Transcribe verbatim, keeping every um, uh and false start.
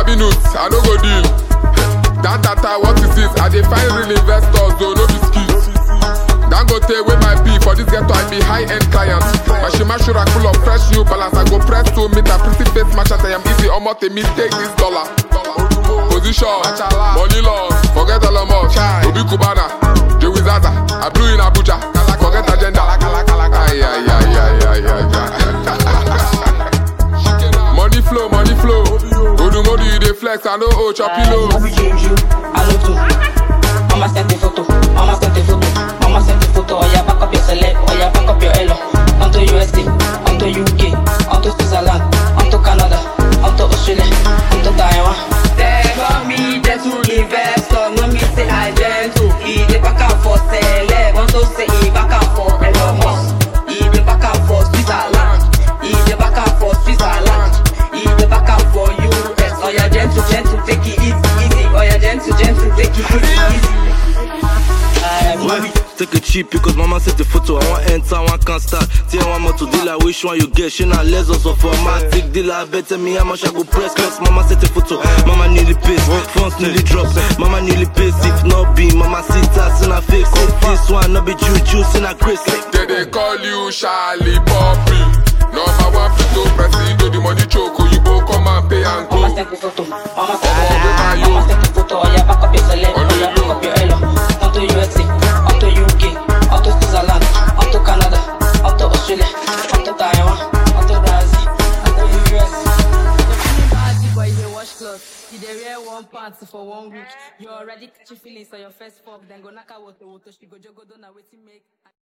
sabi news, I no go deal. That data, what is this? I dey find real investors, though no be skills. Dangote wey my be for this ghetto, I be high-end client. Mashima Shura full of fresh new balance. I go press to meet a pretty face match at I am easy. Almost a mistake this dollar. Position, money loss, forget Alamos, Obi Kubana, Joey Zaza, I blew in Abuja, forget agenda. Ay, ay, ay, ay, ay, ay, ay. Money flow, money flow. Odu Modu, you dey flex, I know, oh, choppy low. Mama sent the photo, mama sent the photo, mama sent the photo. Oh yeah, back up your celeb, oh yeah, back up your elo. Onto U S A, onto U K, onto Switzerland, onto Canada, onto Australia, onto Taiwan. They call me gentle investor, no me say I gentle. He dey back and forth celeb, onto say he back and forth Elon Musk. He dey back and forth Switzerland, he dey back and forth Switzerland, he dey back and forth U S. Oh yeah, gentle, gentle, take it easy, easy. Oh yeah, gentle, gentle, take it easy, easy. Ouais, take it cheap because mama set the photo. I want enter, I want can't start. Tell one more to dealer, which one you get? She not less also for my tick dealer. Better me how much I go press. Cause mama set the photo. Mama nearly pays, funds nearly drop. Mama nearly pays. If not be, mama sit us in her face. If this one not be juju, in her Chris. They, they call you Charlie Poppy. Number one photo, press it to the money choke. You go come and pay and go. Mama set the photo, mama set the photo, mama set the photo. Oh yeah, back up your celeb, oh yeah, back up your elo. Onto U S A, onto U K, onto Switzerland, onto Canada, onto Australia, onto Taiwan, onto Brazil, onto U S. Party boy, they wash clothes. You dey wear one pants for one week. You already catch feelings on your first fuck, then go knock out water, water. She go jogo do na wetin make.